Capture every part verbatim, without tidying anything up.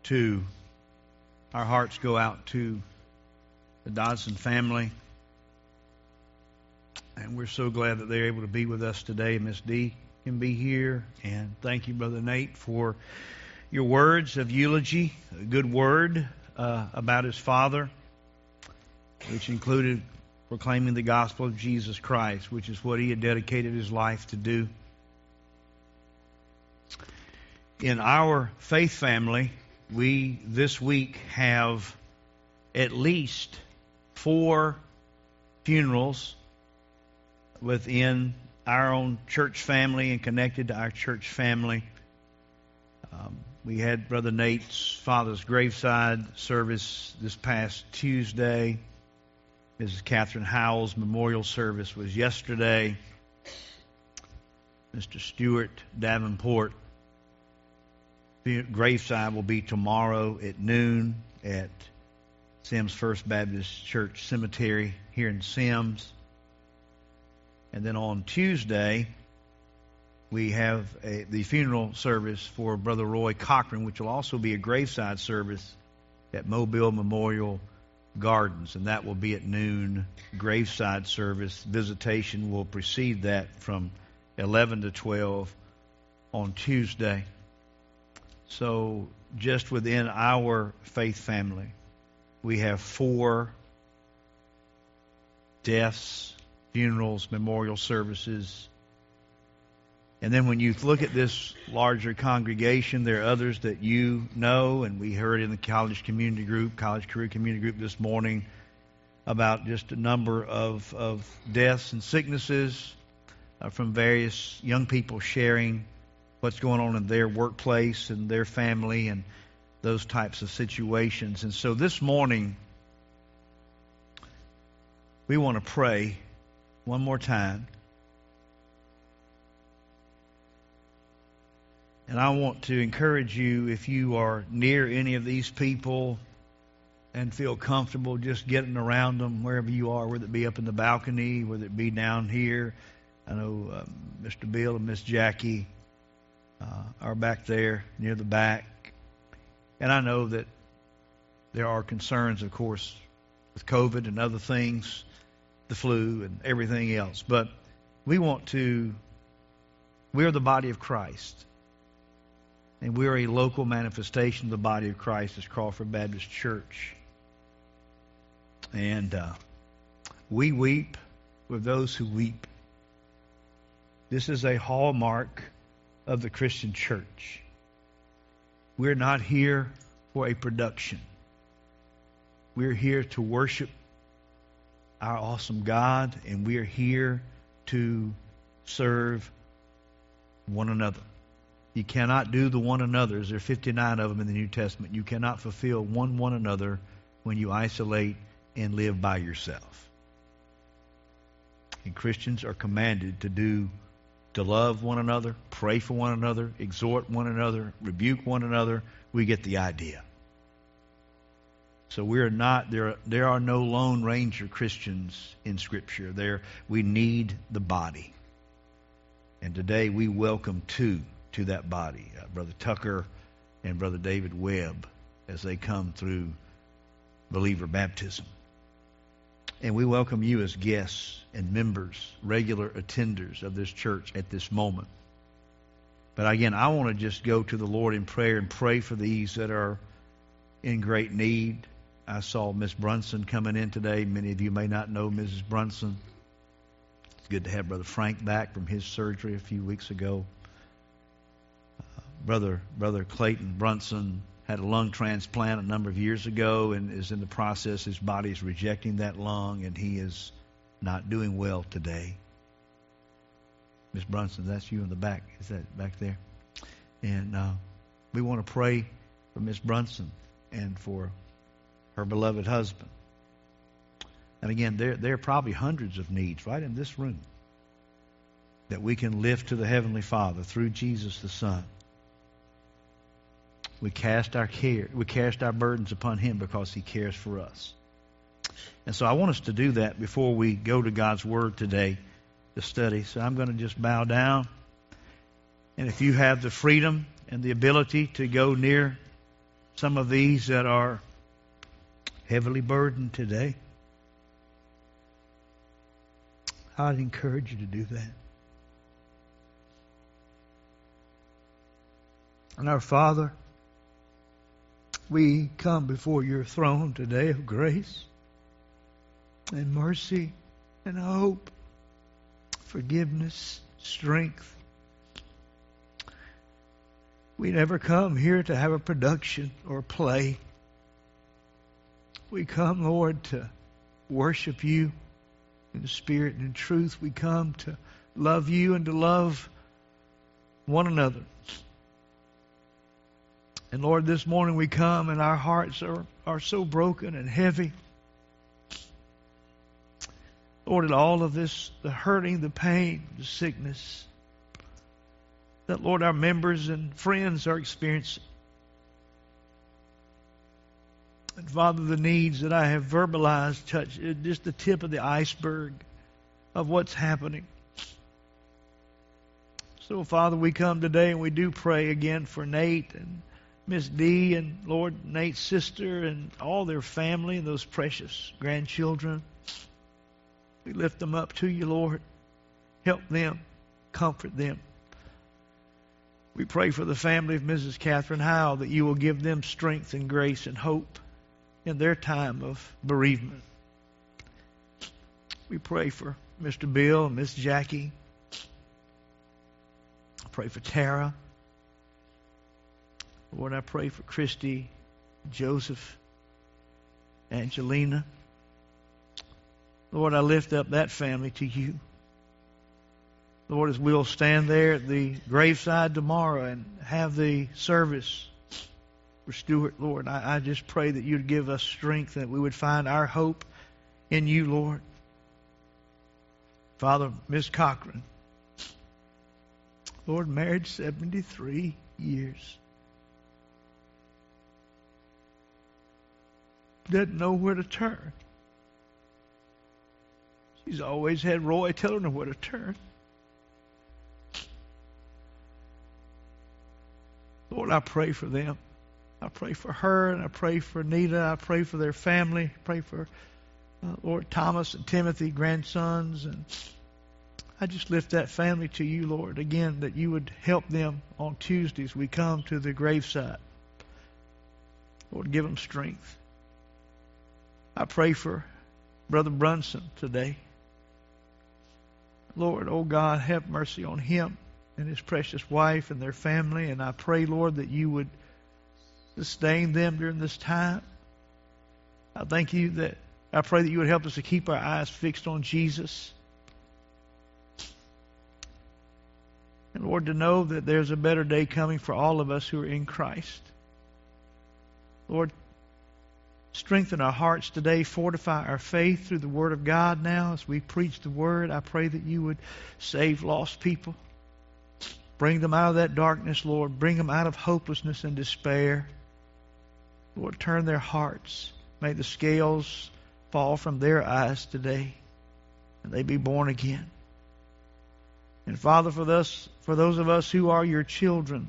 to, our hearts go out to the Dodson family. And we're so glad that they're able to be with us today. Miss Dee can be here. And thank you, Brother Nate, for your words of eulogy, a good word uh, about his father, which included proclaiming the gospel of Jesus Christ, which is what he had dedicated his life to do. In our faith family, we this week have at least four funerals within our own church family and connected to our church family. Um, we had Brother Nate's father's graveside service this past Tuesday. Missus Catherine Howell's memorial service was yesterday. Mister Stuart Davenport graveside will be tomorrow at noon at Sims First Baptist Church Cemetery here in Sims. And then on Tuesday, we have a, the funeral service for Brother Roy Cochran, which will also be a graveside service at Mobile Memorial Gardens, and that will be at noon. Graveside service visitation will precede that from eleven to twelve on Tuesday. So just within our faith family, we have four deaths, funerals, memorial services. And then when you look at this larger congregation, there are others that you know, and we heard in the college community group, college career community group this morning about just a number of, of deaths and sicknesses uh, from various young people sharing what's going on in their workplace and their family and those types of situations. And so this morning, we want to pray one more time. And I want to encourage you, if you are near any of these people and feel comfortable just getting around them wherever you are, whether it be up in the balcony, whether it be down here. I know uh, Mister Bill and Miss Jackie uh, are back there near the back. And I know that there are concerns, of course, with COVID and other things, the flu and everything else. But we want to, we are the body of Christ. And we are a local manifestation of the body of Christ as Crawford Baptist Church. And uh, we weep with those who weep. This is a hallmark of the Christian church. We're not here for a production. We're here to worship our awesome God, and we are here to serve one another. You cannot do the one another's. There are fifty-nine of them in the New Testament. You cannot fulfill one one another when you isolate and live by yourself. And Christians are commanded to do, to love one another, pray for one another, exhort one another, rebuke one another. We get the idea. So we are not, there are, there are no Lone Ranger Christians in Scripture. There, we need the body. And today we welcome two to that body, uh, Brother Tucker and Brother David Webb, as they come through believer baptism. And we welcome you as guests and members, regular attenders of this church at this moment. But again, I want to just go to the Lord in prayer and pray for these that are in great need. I saw Miss Brunson coming in today. Many of you may not know Missus Brunson. It's good to have Brother Frank back from his surgery a few weeks ago. Uh, brother, Brother Clayton Brunson had a lung transplant a number of years ago and is in the process. His body is rejecting that lung, and he is not doing well today. Miss Brunson, that's you in the back. Is that back there? And uh, we want to pray for Miss Brunson and for her beloved husband. And again, there, there are probably hundreds of needs right in this room that we can lift to the Heavenly Father through Jesus the Son. We cast our care, we cast our burdens upon Him because He cares for us. And so I want us to do that before we go to God's Word today to study. So I'm going to just bow down. And if you have the freedom and the ability to go near some of these that are heavily burdened today. I'd encourage you to do that. And our Father, we come before your throne today of grace and mercy and hope, forgiveness, strength. We never come here to have a production or play. We come, Lord, to worship you in spirit and in truth. We come to love you and to love one another. And Lord, this morning we come and our hearts are, are so broken and heavy. Lord, at all of this, the hurting, the pain, the sickness, that, Lord, our members and friends are experiencing. And, Father, the needs that I have verbalized touch just the tip of the iceberg of what's happening. So, Father, we come today and we do pray again for Nate and Miss Dee and, Lord, Nate's sister and all their family and those precious grandchildren. We lift them up to you, Lord. Help them. Comfort them. We pray for the family of Missus Catherine Howell that you will give them strength and grace and hope in their time of bereavement. We pray for Mister Bill and Miss Jackie. I pray for Tara. Lord, I pray for Christy, Joseph, Angelina. Lord, I lift up that family to you. Lord, as we'll stand there at the graveside tomorrow and have the service for Stuart, Lord, I, I just pray that you'd give us strength, that we would find our hope in you, Lord. Father, Miss Cochran, Lord, married seventy-three years. Doesn't know where to turn. She's always had Roy telling her where to turn. Lord, I pray for them. I pray for her, and I pray for Nita. I pray for their family. I pray for, uh, Lord, Thomas and Timothy, grandsons. And I just lift that family to you, Lord, again, that you would help them on Tuesdays. We come to the graveside. Lord, give them strength. I pray for Brother Brunson today. Lord, oh God, have mercy on him and his precious wife and their family. And I pray, Lord, that you would sustain them during this time. I thank you that, I pray that you would help us to keep our eyes fixed on Jesus. And Lord, to know that there's a better day coming for all of us who are in Christ. Lord, strengthen our hearts today. Fortify our faith through the Word of God now as we preach the Word. I pray that you would save lost people. Bring them out of that darkness, Lord. Bring them out of hopelessness and despair. Lord, turn their hearts. May the scales fall from their eyes today and they be born again. And Father, for those, for those of us who are your children,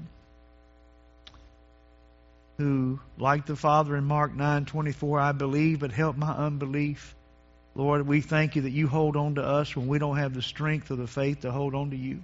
who, like the Father in Mark nine twenty-four, I believe, but help my unbelief. Lord, we thank you that you hold on to us when we don't have the strength or the faith to hold on to you.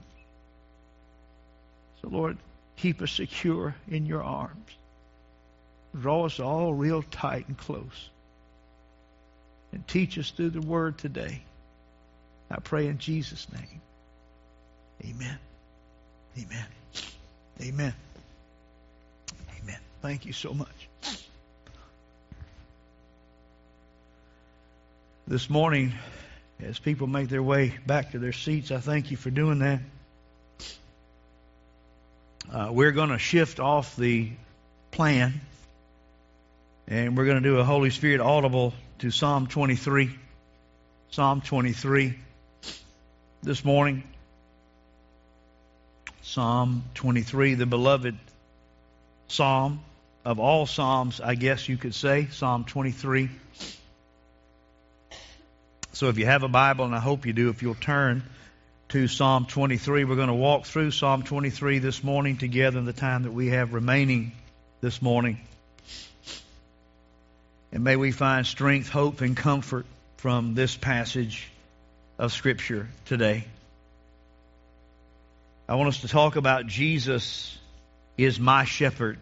So, Lord, keep us secure in your arms. Draw us all real tight and close. And teach us through the Word today. I pray in Jesus' name. Amen. Amen. Amen. Amen. Thank you so much. This morning, as people make their way back to their seats, I thank you for doing that. Uh, we're going to shift off the plan, and we're going to do a Holy Spirit audible to Psalm twenty-three. Psalm twenty-three this morning. Psalm twenty-three, the beloved psalm of all psalms, I guess you could say, Psalm twenty-three. So if you have a Bible, and I hope you do, if you'll turn to Psalm twenty-three, we're going to walk through Psalm twenty-three this morning together in the time that we have remaining this morning. And may we find strength, hope, and comfort from this passage of Scripture today. I want us to talk about Jesus is my shepherd.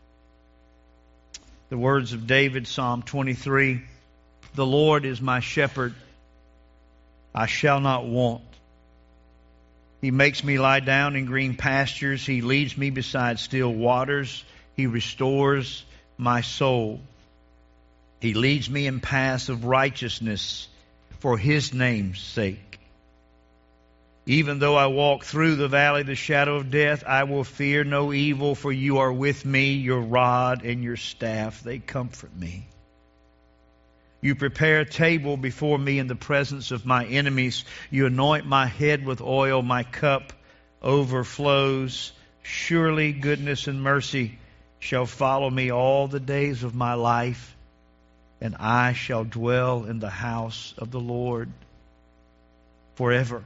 The words of David, Psalm twenty-three, the Lord is my shepherd, I shall not want. He makes me lie down in green pastures. He leads me beside still waters. He restores my soul. He leads me in paths of righteousness for His name's sake. Even though I walk through the valley of the shadow of death, I will fear no evil, for You are with me. Your rod and Your staff, they comfort me. You prepare a table before me in the presence of my enemies. You anoint my head with oil. My cup overflows. Surely goodness and mercy shall follow me all the days of my life, and I shall dwell in the house of the Lord forever.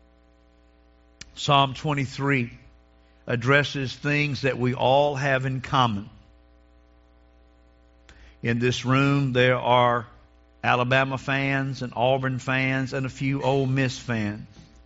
Psalm twenty-three addresses things that we all have in common. In this room, there are Alabama fans and Auburn fans and a few Ole Miss fans.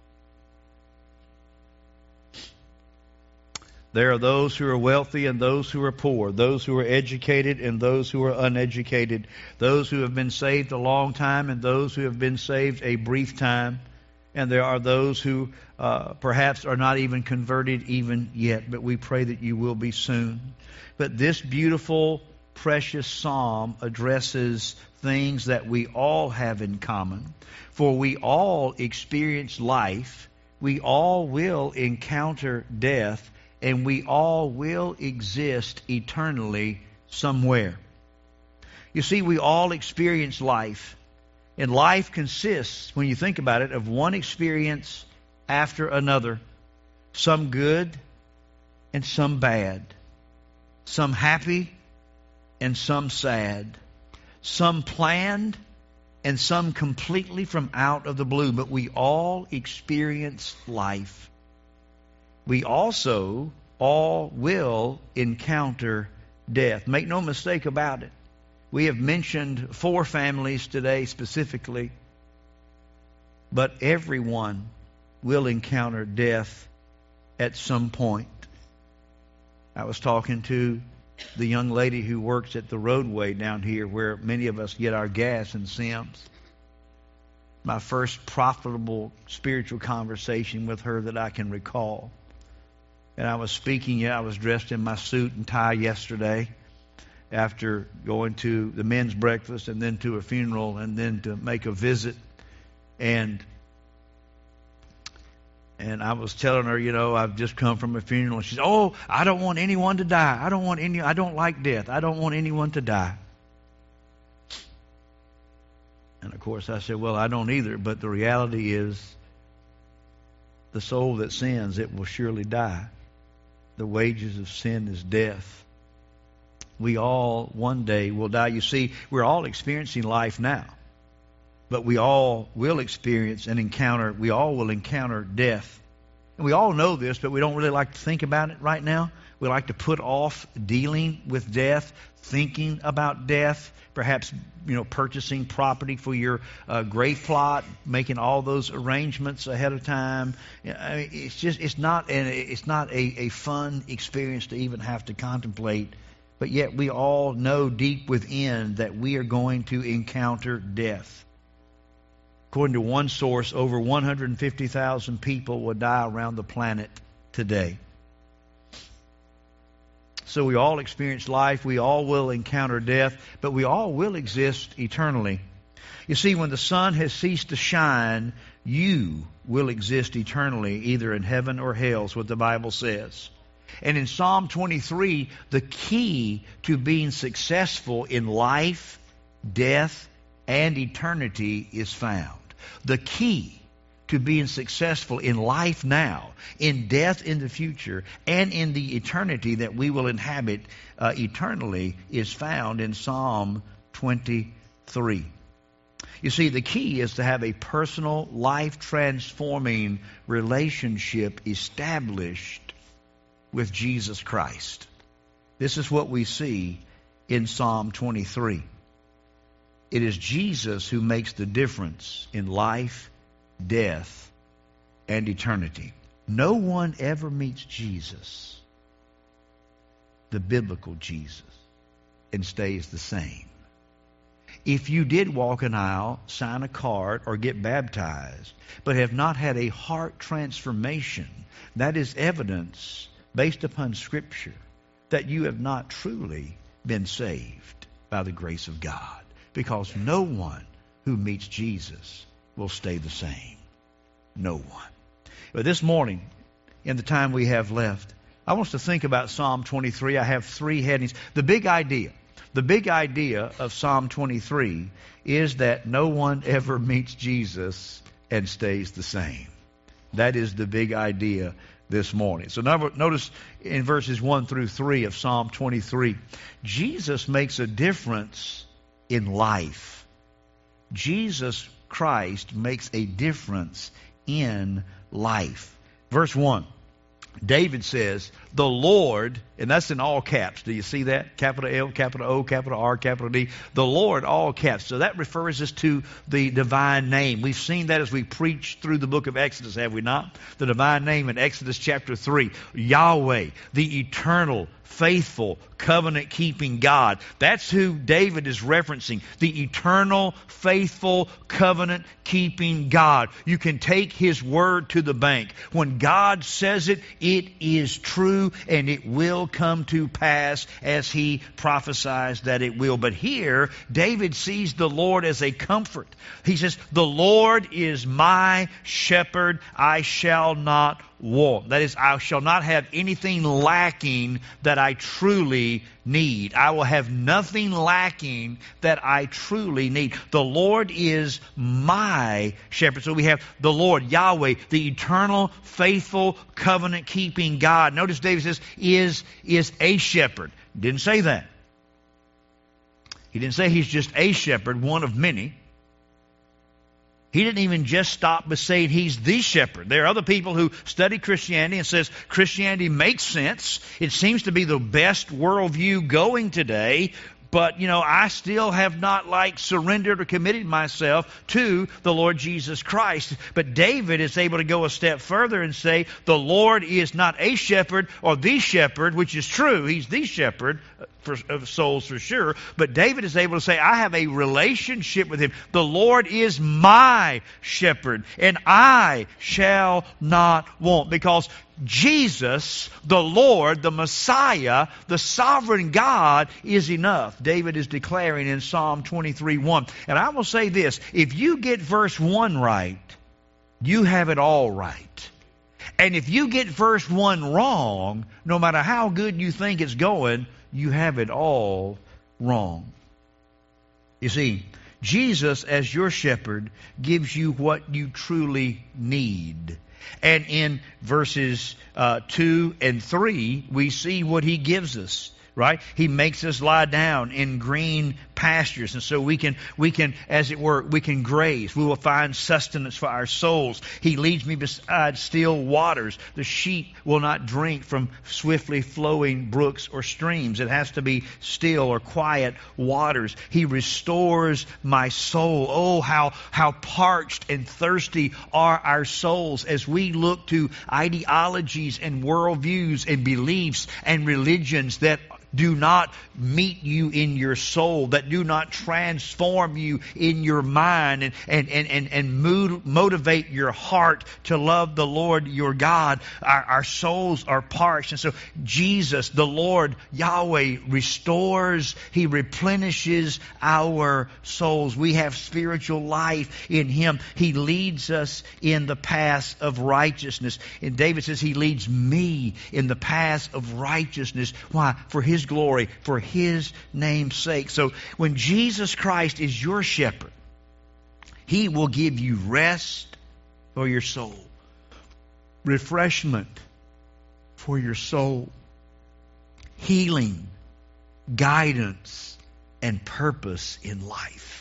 There are those who are wealthy and those who are poor, those who are educated and those who are uneducated, those who have been saved a long time and those who have been saved a brief time. And there are those who uh, perhaps are not even converted even yet, but we pray that you will be soon. But this beautiful, precious psalm addresses things that we all have in common. For we all experience life, we all will encounter death, and we all will exist eternally somewhere. You see, we all experience life. And life consists, when you think about it, of one experience after another. Some good and some bad. Some happy and some sad. Some planned and some completely from out of the blue. But we all experience life. We also all will encounter death. Make no mistake about it. We have mentioned four families today specifically, but everyone will encounter death at some point. I was talking to the young lady who works at the roadway down here where many of us get our gas in Sims. My first profitable spiritual conversation with her that I can recall. And I was speaking, yeah, I was dressed in my suit and tie yesterday, after going to the men's breakfast and then to a funeral and then to make a visit. And and I was telling her, you know, I've just come from a funeral. And she said, oh, I don't want anyone to die. I don't want any, I don't like death. I don't want anyone to die. And of course I said, well, I don't either. But the reality is the soul that sins, it will surely die. The wages of sin is death. We all one day will die. You see, we're all experiencing life now. But we all will experience and encounter, we all will encounter death. And we all know this, but we don't really like to think about it right now. We like to put off dealing with death, thinking about death, perhaps, you know, purchasing property for your uh, grave plot, making all those arrangements ahead of time. I mean, it's just, it's not, an, it's not a, a fun experience to even have to contemplate. But yet we all know deep within that we are going to encounter death. According to one source, over one hundred fifty thousand people will die around the planet today. So we all experience life, we all will encounter death, but we all will exist eternally. You see, when the sun has ceased to shine, you will exist eternally, either in heaven or hell, is what the Bible says. And in Psalm twenty-three, the key to being successful in life, death, and eternity is found. The key to being successful in life now, in death in the future, and in the eternity that we will inhabit uh, eternally is found in Psalm twenty-three. You see, the key is to have a personal, life-transforming relationship established with Jesus Christ. This is what we see in Psalm twenty-three. It is Jesus who makes the difference in life, death, and eternity. No one ever meets Jesus, the biblical Jesus, and stays the same. If you did walk an aisle, sign a card, or get baptized, but have not had a heart transformation, that is evidence, based upon Scripture, that you have not truly been saved by the grace of God. Because no one who meets Jesus will stay the same. No one. But this morning, in the time we have left, I want us to think about Psalm twenty-three. I have three headings. The big idea, the big idea of Psalm twenty-three is that no one ever meets Jesus and stays the same. That is the big idea this morning. So notice in verses one through three of Psalm twenty-three, Jesus makes a difference in life. Jesus Christ makes a difference in life. Verse one, David says, the Lord, and that's in all caps. Do you see that? Capital L, capital O, capital R, capital D. The Lord, all caps. So that refers us to the divine name. We've seen that as we preach through the book of Exodus, have we not? The divine name in Exodus chapter three. Yahweh, the eternal, faithful, covenant-keeping God. That's who David is referencing. The eternal, faithful, covenant-keeping God. You can take His word to the bank. When God says it, it is true and it will come to pass as He prophesies that it will. But here, David sees the Lord as a comfort. He says, the Lord is my shepherd, I shall not want. That is, I shall not have anything lacking that I truly need. I will have nothing lacking that I truly need. The Lord is my shepherd. So we have the Lord, Yahweh, the eternal, faithful, covenant-keeping God. Notice David says, is, is a shepherd. Didn't say that. He didn't say He's just a shepherd, one of many. He didn't even just stop by saying He's the shepherd. There are other people who study Christianity and says Christianity makes sense. It seems to be the best worldview going today. But, you know, I still have not, like, surrendered or committed myself to the Lord Jesus Christ. But David is able to go a step further and say, the Lord is not a shepherd or the shepherd, which is true. He's the shepherd for, of souls for sure. But David is able to say, I have a relationship with Him. The Lord is my shepherd, and I shall not want. Because Jesus, the Lord, the Messiah, the sovereign God is enough. David is declaring in Psalm twenty-three one. And I will say this, if you get verse one right, you have it all right. And if you get verse one wrong, no matter how good you think it's going, you have it all wrong. You see, Jesus as your shepherd gives you what you truly need. And in verses uh, two and three, we see what He gives us. Right? He makes us lie down in green pastures. And so we can, we can, as it were, we can graze. We will find sustenance for our souls. He leads me beside still waters. The sheep will not drink from swiftly flowing brooks or streams. It has to be still or quiet waters. He restores my soul. Oh, how, how parched and thirsty are our souls as we look to ideologies and worldviews and beliefs and religions that do not meet you in your soul, that do not transform you in your mind and, and, and, and, and mood, motivate your heart to love the Lord your God. Our, our souls are parched. And so Jesus, the Lord, Yahweh, restores, He replenishes our souls. We have spiritual life in Him. He leads us in the path of righteousness. And David says He leads me in the path of righteousness. Why? For His glory, for His name's sake. So when Jesus Christ is your shepherd, He will give you rest for your soul, refreshment for your soul, healing, guidance, and purpose in life.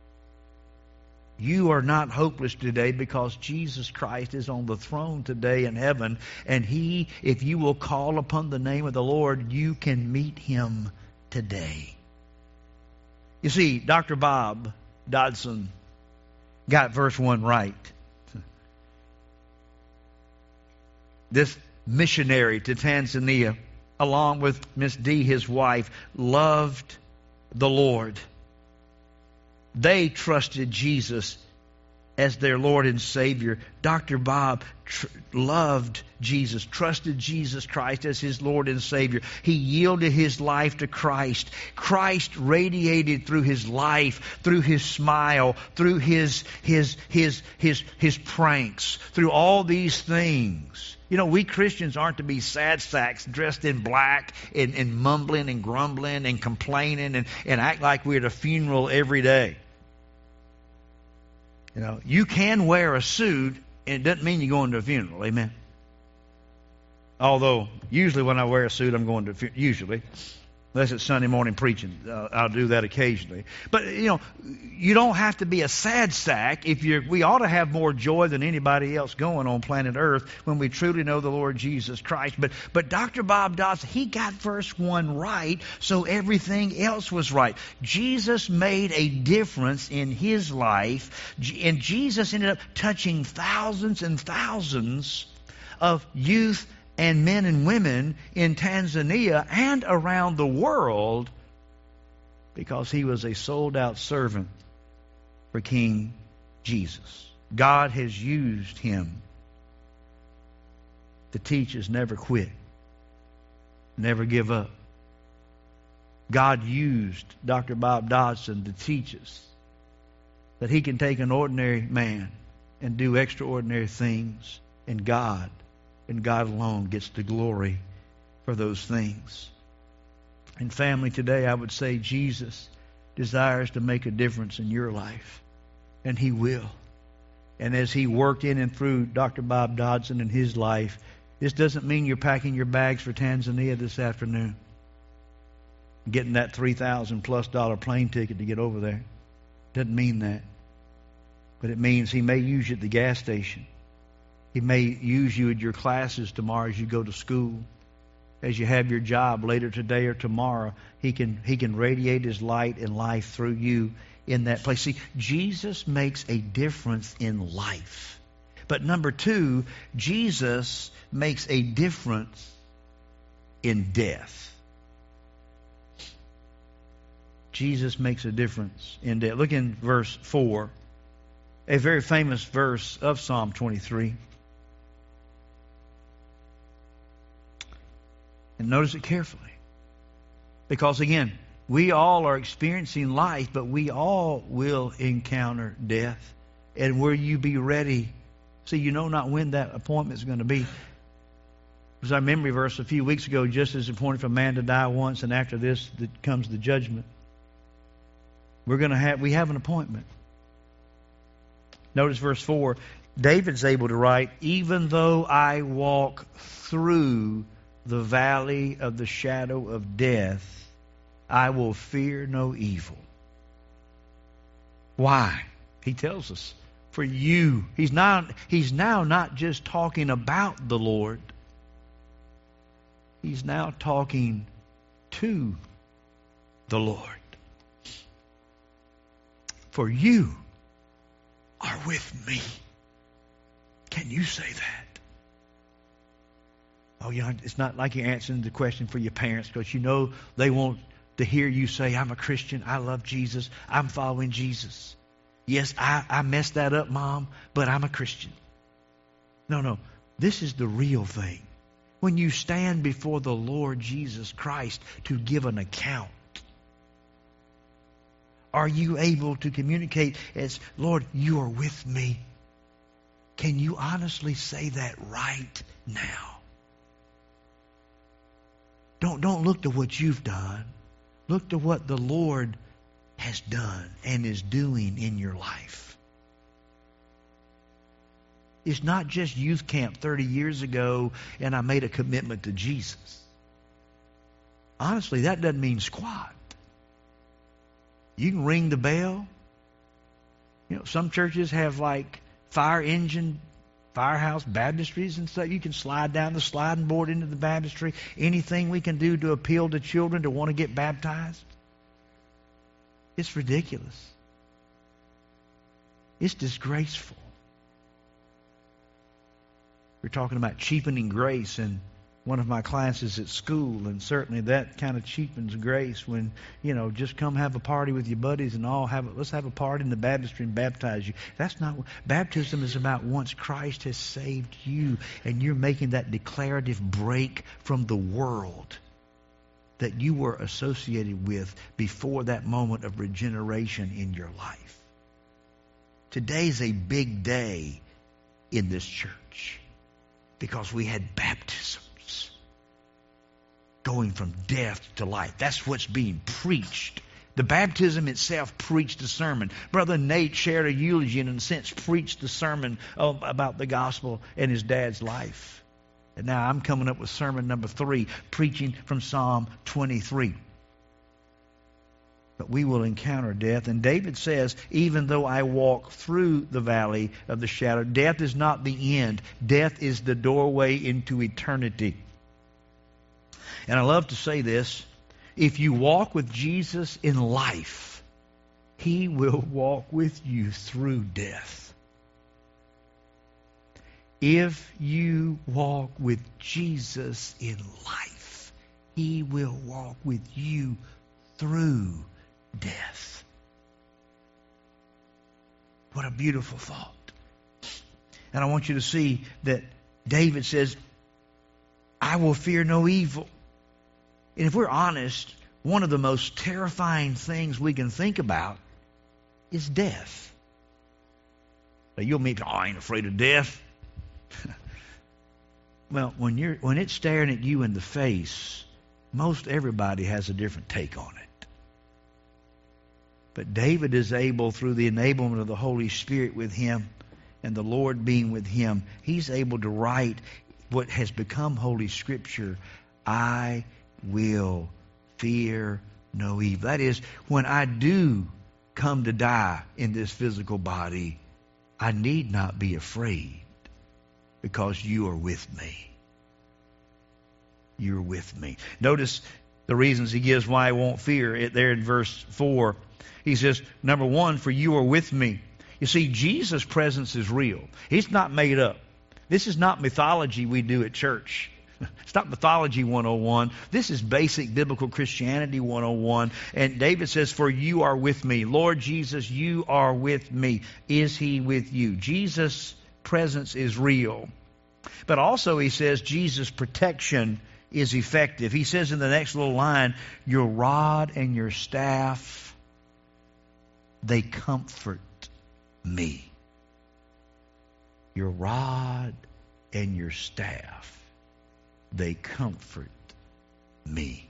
You are not hopeless today because Jesus Christ is on the throne today in heaven. And He, if you will call upon the name of the Lord, you can meet Him today. You see, Doctor Bob Dodson got verse one right. This missionary to Tanzania, along with Miss D, his wife, loved the Lord. They trusted Jesus as their Lord and Savior. Doctor Bob tr- loved Jesus, trusted Jesus Christ as his Lord and Savior. He yielded his life to Christ. Christ radiated through his life, through his smile, through his his his his his pranks, through all these things. You know, we Christians aren't to be sad sacks dressed in black and, and mumbling and grumbling and complaining and, and act like we're at a funeral every day. You know, you can wear a suit, and it doesn't mean you're going to a funeral. Amen. Although, usually when I wear a suit, I'm going to a funeral. Usually. Unless it's Sunday morning preaching. Uh, I'll do that occasionally. But, you know, you don't have to be a sad sack. If you're, we ought to have more joy than anybody else going on planet Earth when we truly know the Lord Jesus Christ. But, but Doctor Bob Dodson, he got verse one right, so everything else was right. Jesus made a difference in his life, and Jesus ended up touching thousands and thousands of youth and men and women in Tanzania and around the world because he was a sold-out servant for King Jesus. God has used him to teach us never quit, never give up. God used Doctor Bob Dodson to teach us that he can take an ordinary man and do extraordinary things, and God and God alone gets the glory for those things. And family, today I would say Jesus desires to make a difference in your life. And he will. And as he worked in and through Doctor Bob Dodson in his life, this doesn't mean you're packing your bags for Tanzania this afternoon, getting that three thousand plus dollar plane ticket to get over there. Doesn't mean that. But it means he may use you at the gas station. He may use you at your classes tomorrow as you go to school. As you have your job later today or tomorrow, he can he can radiate his light and life through you in that place. See, Jesus makes a difference in life. But number two, Jesus makes a difference in death. Jesus makes a difference in death. Look in verse four, a very famous verse of Psalm twenty-three. And notice it carefully. Because again, we all are experiencing life, but we all will encounter death. And will you be ready? See, you know not when that appointment is going to be. It was our memory verse a few weeks ago, just as appointed for man to die once, and after this that comes the judgment. We're going to have, we have an appointment. Notice verse four. David's able to write, even though I walk through the valley of the shadow of death, I will fear no evil. Why? He tells us, for you. He's not, he's now not just talking about the Lord. He's now talking to the Lord. For you are with me. Can you say that? Oh, you know, it's not like you're answering the question for your parents, because you know they want to hear you say, I'm a Christian, I love Jesus, I'm following Jesus. Yes, I, I messed that up, Mom, but I'm a Christian. No, no, this is the real thing. When you stand before the Lord Jesus Christ to give an account, are you able to communicate as, Lord, you are with me? Can you honestly say that right now? Don't, don't look to what you've done. Look to what the Lord has done and is doing in your life. It's not just youth camp thirty years ago and I made a commitment to Jesus. Honestly, that doesn't mean squat. You can ring the bell. You know, some churches have like fire engine, firehouse baptistries and stuff. You can slide down the sliding board into the baptistry. Anything we can do to appeal to children to want to get baptized. It's ridiculous. It's disgraceful. We're talking about cheapening grace, and one of my classes at school, and certainly that kind of cheapens grace when, you know, just come have a party with your buddies and all have a, let's have a party in the baptistry and baptize you. That's not what baptism is about. Once Christ has saved you and you're making that declarative break from the world that you were associated with before that moment of regeneration in your life. Today's a big day in this church because we had baptisms going from death to life. That's what's being preached. The baptism itself preached the sermon. Brother Nate shared a eulogy and in a sense preached the sermon about the gospel and his dad's life. And now I'm coming up with sermon number three, preaching from Psalm twenty-three. But we will encounter death. And David says, even though I walk through the valley of the shadow, death is not the end. Death is the doorway into eternity. And I love to say this, if you walk with Jesus in life, He will walk with you through death. If you walk with Jesus in life, He will walk with you through death. What a beautiful thought. And I want you to see that David says, I will fear no evil. And if we're honest, one of the most terrifying things we can think about is death. Now you'll meet, oh, I ain't afraid of death. Well, when you're when it's staring at you in the face, most everybody has a different take on it. But David is able, through the enablement of the Holy Spirit with him and the Lord being with him, he's able to write what has become Holy Scripture. I will fear no evil. That is, when I do come to die in this physical body, I need not be afraid because you are with me. You're with me. Notice the reasons he gives why I won't fear it there in verse four. He says, number one, for you are with me. You see, Jesus' presence is real. He's not made up. This is not mythology we do at church. It's not mythology one oh one. This is basic biblical Christianity one oh one. And David says, for you are with me. Lord Jesus, you are with me. Is He with you? Jesus' presence is real. But also he says Jesus' protection is effective. He says in the next little line, your rod and your staff, they comfort me. Your rod and your staff, they comfort me.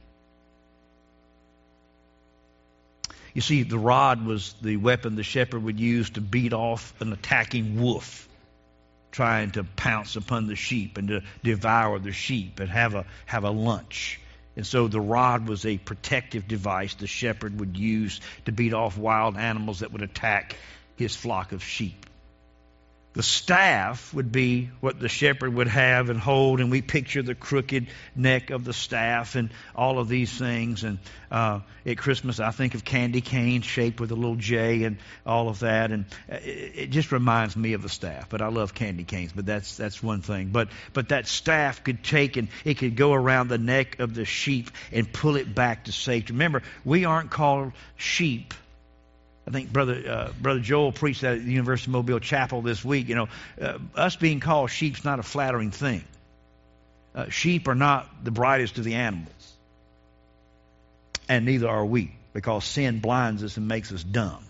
You see, the rod was the weapon the shepherd would use to beat off an attacking wolf trying to pounce upon the sheep and to devour the sheep and have a have a lunch. And so the rod was a protective device the shepherd would use to beat off wild animals that would attack his flock of sheep. The staff would be what the shepherd would have and hold, and we picture the crooked neck of the staff and all of these things. And uh, at Christmas, I think of candy canes shaped with a little J and all of that. And it, it just reminds me of the staff. But I love candy canes, but that's that's one thing. But but that staff could take and it could go around the neck of the sheep and pull it back to safety. Remember, we aren't called sheep. I think Brother uh, Brother Joel preached that at the University of Mobile Chapel this week. You know, uh, us being called sheep's not a flattering thing. Uh, sheep are not the brightest of the animals. And neither are we, because sin blinds us and makes us dumb.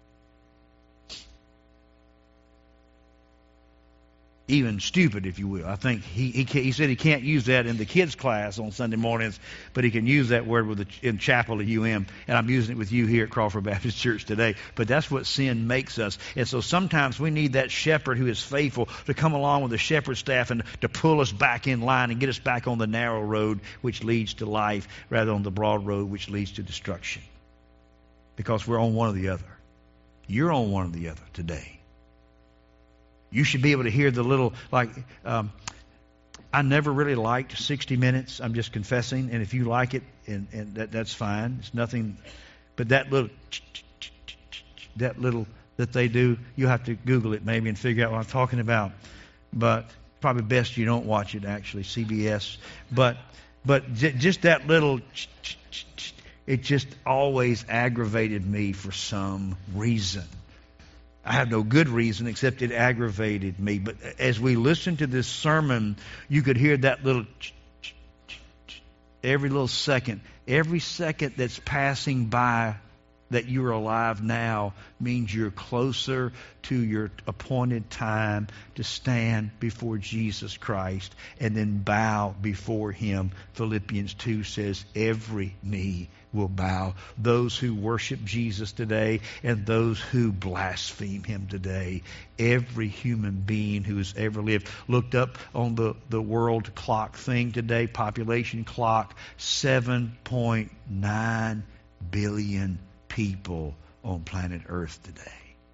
Even stupid, if you will. I think he he, he said he can't use that in the kids' class on Sunday mornings, but he can use that word with the, in chapel at U M, and I'm using it with you here at Crawford Baptist Church today. But that's what sin makes us. And so sometimes we need that shepherd who is faithful to come along with the shepherd's staff and to pull us back in line and get us back on the narrow road which leads to life rather than on the broad road which leads to destruction. Because we're on one or the other. You're on one or the other today. You should be able to hear the little, like, um, I never really liked sixty minutes. I'm just confessing. And if you like it, and, and that, that's fine. It's nothing. But that little, that little that they do. You'll have to Google it maybe and figure out what I'm talking about. But probably best you don't watch it, actually, C B S. But but j- just that little, ch- ch- ch- ch- it just always aggravated me for some reason. I have no good reason except it aggravated me. But as we listened to this sermon, you could hear that little ch- ch- ch- ch- every little second. Every second that's passing by that you're alive now means you're closer to your appointed time to stand before Jesus Christ and then bow before Him. Philippians two says every knee will bow. Those who worship Jesus today and those who blaspheme Him today. Every human being who has ever lived. Looked up on the, the world clock thing today, population clock, seven point nine billion people on planet Earth today.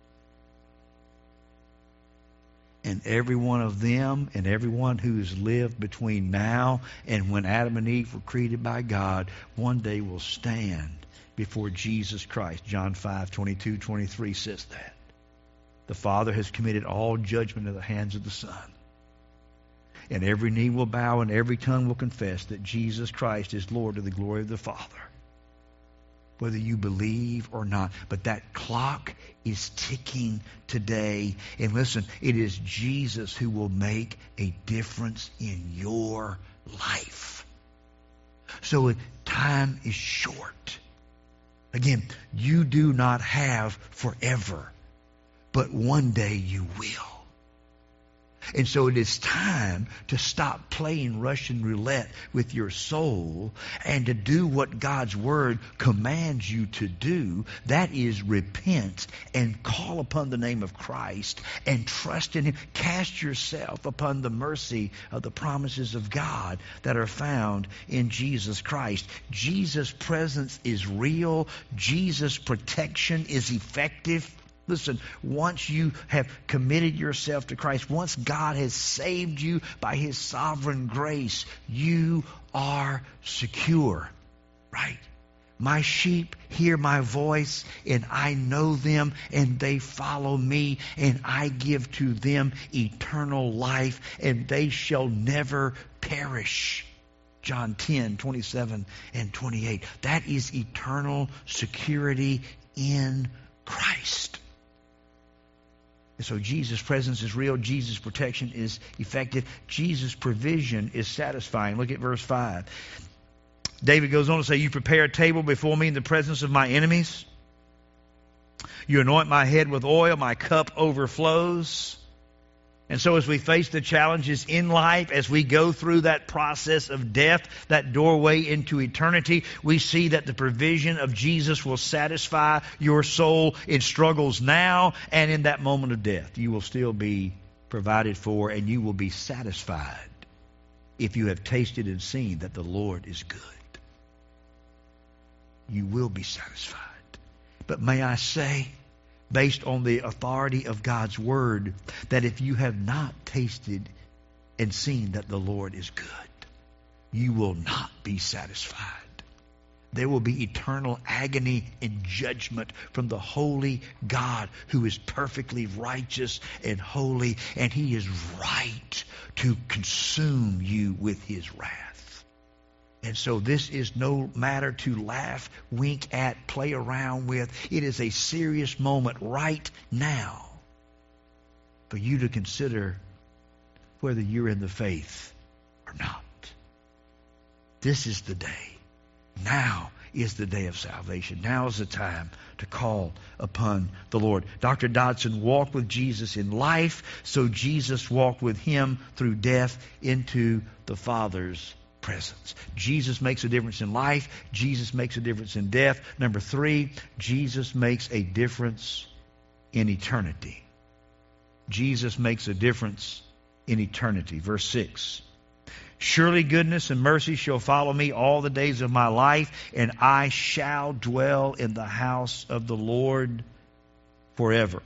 And every one of them and everyone who has lived between now and when Adam and Eve were created by God, one day will stand before Jesus Christ. John five, twenty-two, twenty-three says that. The Father has committed all judgment to the hands of the Son. And every knee will bow and every tongue will confess that Jesus Christ is Lord to the glory of the Father. Whether you believe or not. But that clock is ticking today. And listen, it is Jesus who will make a difference in your life. So time is short. Again, you do not have forever, but one day you will. And so it is time to stop playing Russian roulette with your soul and to do what God's Word commands you to do. That is repent and call upon the name of Christ and trust in Him. Cast yourself upon the mercy of the promises of God that are found in Jesus Christ. Jesus' presence is real. Jesus' protection is effective. Listen, once you have committed yourself to Christ, once God has saved you by His sovereign grace, you are secure, right? My sheep hear my voice, and I know them, and they follow me, and I give to them eternal life, and they shall never perish. John ten, twenty-seven and twenty-eight. That is eternal security in Christ. And so Jesus' presence is real. Jesus' protection is effective. Jesus' provision is satisfying. Look at verse five. David goes on to say, you prepare a table before me in the presence of my enemies. You anoint my head with oil. My cup overflows. And so as we face the challenges in life, as we go through that process of death, that doorway into eternity, we see that the provision of Jesus will satisfy your soul in struggles now and in that moment of death. You will still be provided for and you will be satisfied if you have tasted and seen that the Lord is good. You will be satisfied. But may I say, based on the authority of God's Word, that if you have not tasted and seen that the Lord is good, you will not be satisfied. There will be eternal agony and judgment from the holy God who is perfectly righteous and holy, and He is right to consume you with His wrath. And so this is no matter to laugh, wink at, play around with. It is a serious moment right now for you to consider whether you're in the faith or not. This is the day. Now is the day of salvation. Now is the time to call upon the Lord. Doctor Dodson walked with Jesus in life, so Jesus walked with Him through death into the Father's presence. Jesus makes a difference in life. Jesus makes a difference in death. Number three, Jesus makes a difference in eternity. Jesus makes a difference in eternity. Verse six. Surely goodness and mercy shall follow me all the days of my life, and I shall dwell in the house of the Lord forever.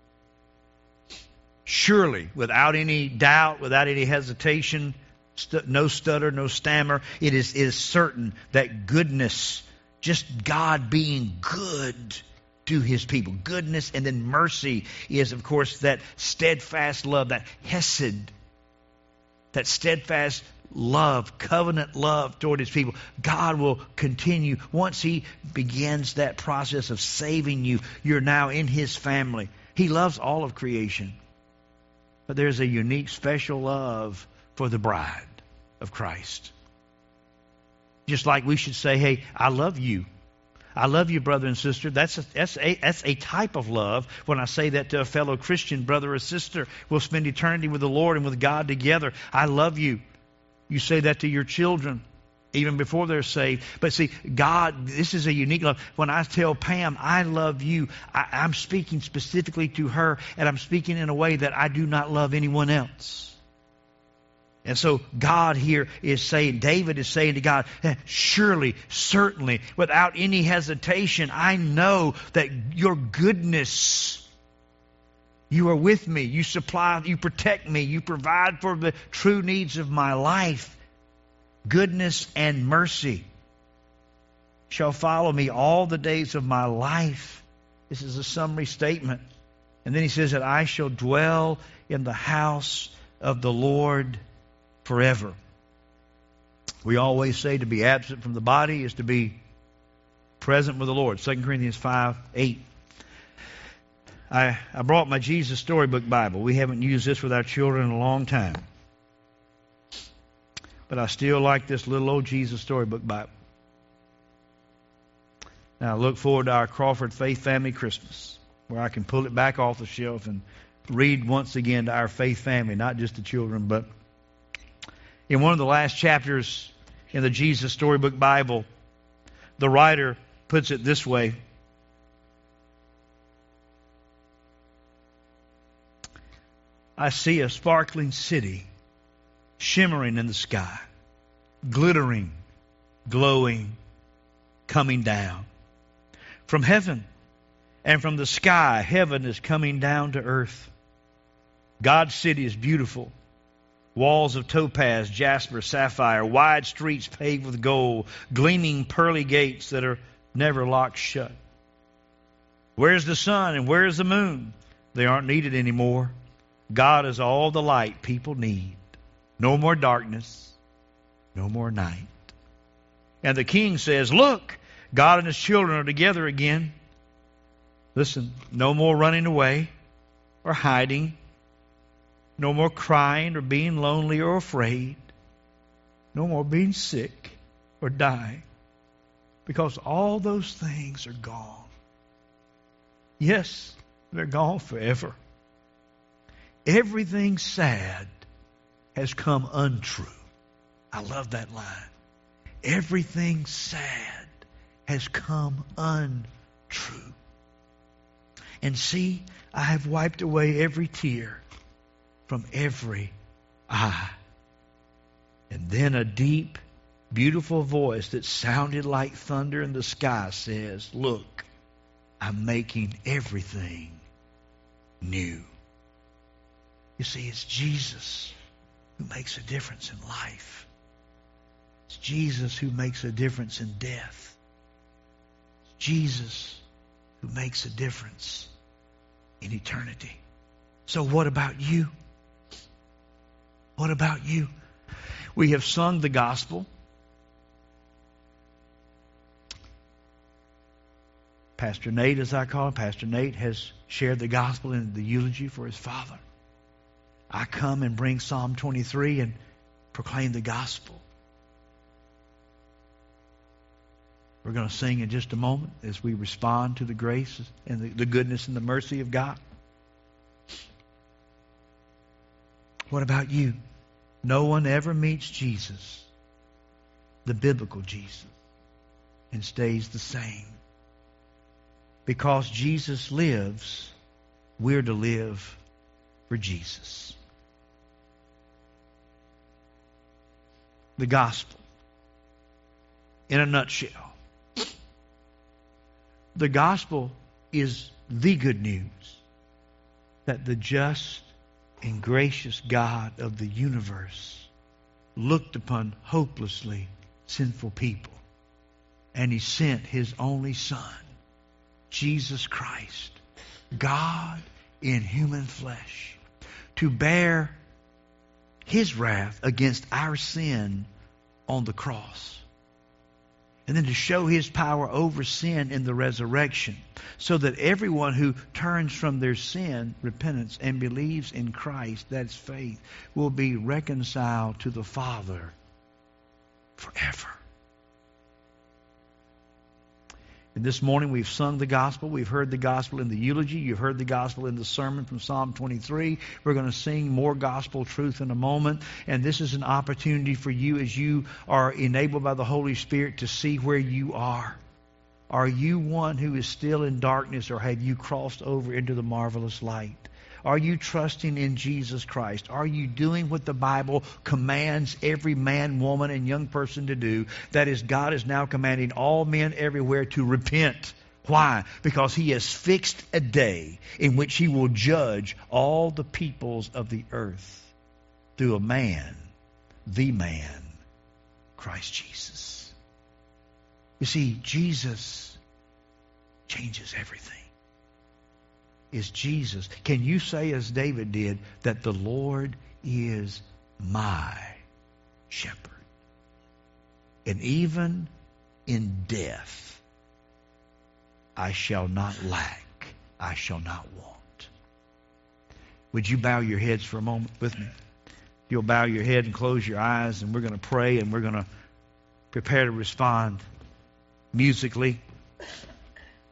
Surely, without any doubt, without any hesitation, st- no stutter, no stammer, it is, it is certain that goodness, just God being good, to his people. Goodness and then mercy is, of course, that steadfast love, that hesed, that steadfast love, covenant love toward his people. God will continue. Once he begins that process of saving you, you're now in his family. He loves all of creation. But there's a unique, special love for the bride of Christ. Just like we should say, hey, I love you. I love you, brother and sister. That's a, that's, a, that's a type of love. When I say that to a fellow Christian brother or sister, we'll spend eternity with the Lord and with God together. I love you. You say that to your children even before they're saved. But see, God, this is a unique love. When I tell Pam, I love you, I, I'm speaking specifically to her, and I'm speaking in a way that I do not love anyone else. And so God here is saying, David is saying to God, surely, certainly, without any hesitation, I know that your goodness, you are with me, you supply, you protect me, you provide for the true needs of my life. Goodness and mercy shall follow me all the days of my life. This is a summary statement. And then he says that I shall dwell in the house of the Lord forever. We always say to be absent from the body is to be present with the Lord. Second Corinthians five eight. I, I brought my Jesus Storybook Bible. We haven't used this with our children in a long time. But I still like this little old Jesus Storybook Bible. Now I look forward to our Crawford Faith Family Christmas, where I can pull it back off the shelf and read once again to our faith family, not just the children, but in one of the last chapters in the Jesus Storybook Bible, the writer puts it this way. I see a sparkling city shimmering in the sky, glittering, glowing, coming down. From heaven and from the sky, heaven is coming down to earth. God's city is beautiful. Walls of topaz, jasper, sapphire, wide streets paved with gold, gleaming pearly gates that are never locked shut. Where's the sun and where's the moon? They aren't needed anymore. God is all the light people need. No more darkness, no more night. And the king says, look, God and his children are together again. Listen, no more running away or hiding. No more crying or being lonely or afraid. No more being sick or dying. Because all those things are gone. Yes, they're gone forever. Everything sad has come untrue. I love that line. Everything sad has come untrue. And see, I have wiped away every tear from every eye. And then a deep, beautiful voice that sounded like thunder in the sky says, look, I'm making everything new. You see, it's Jesus who makes a difference in life. It's Jesus who makes a difference in death. It's Jesus who makes a difference in eternity. So what about you? What about you? We have sung the gospel. Pastor Nate, as I call him, Pastor Nate has shared the gospel in the eulogy for his father. I come and bring Psalm twenty-three and proclaim the gospel. We're going to sing in just a moment as we respond to the grace and the, the goodness and the mercy of God. What about you? No one ever meets Jesus, the biblical Jesus, and stays the same. Because Jesus lives, we're to live for Jesus. The gospel, in a nutshell. The gospel is the good news that the just and gracious God of the universe looked upon hopelessly sinful people, and He sent His only Son, Jesus Christ, God in human flesh, to bear His wrath against our sin on the cross. And then to show His power over sin in the resurrection, so that everyone who turns from their sin, repentance, and believes in Christ, that's faith, will be reconciled to the Father forever. And this morning we've sung the gospel. We've heard the gospel in the eulogy. You've heard the gospel in the sermon from Psalm twenty-three. We're going to sing more gospel truth in a moment. And this is an opportunity for you, as you are enabled by the Holy Spirit, to see where you are. Are you one who is still in darkness, or have you crossed over into the marvelous light? Are you trusting in Jesus Christ? Are you doing what the Bible commands every man, woman, and young person to do? That is, God is now commanding all men everywhere to repent. Why? Because He has fixed a day in which He will judge all the peoples of the earth through a man, the man, Christ Jesus. You see, Jesus changes everything. Is Jesus. Can you say, as David did, that the Lord is my shepherd? And even in death, I shall not lack, I shall not want. Would you bow your heads for a moment with me? You'll bow your head and close your eyes, and we're going to pray, and we're going to prepare to respond musically.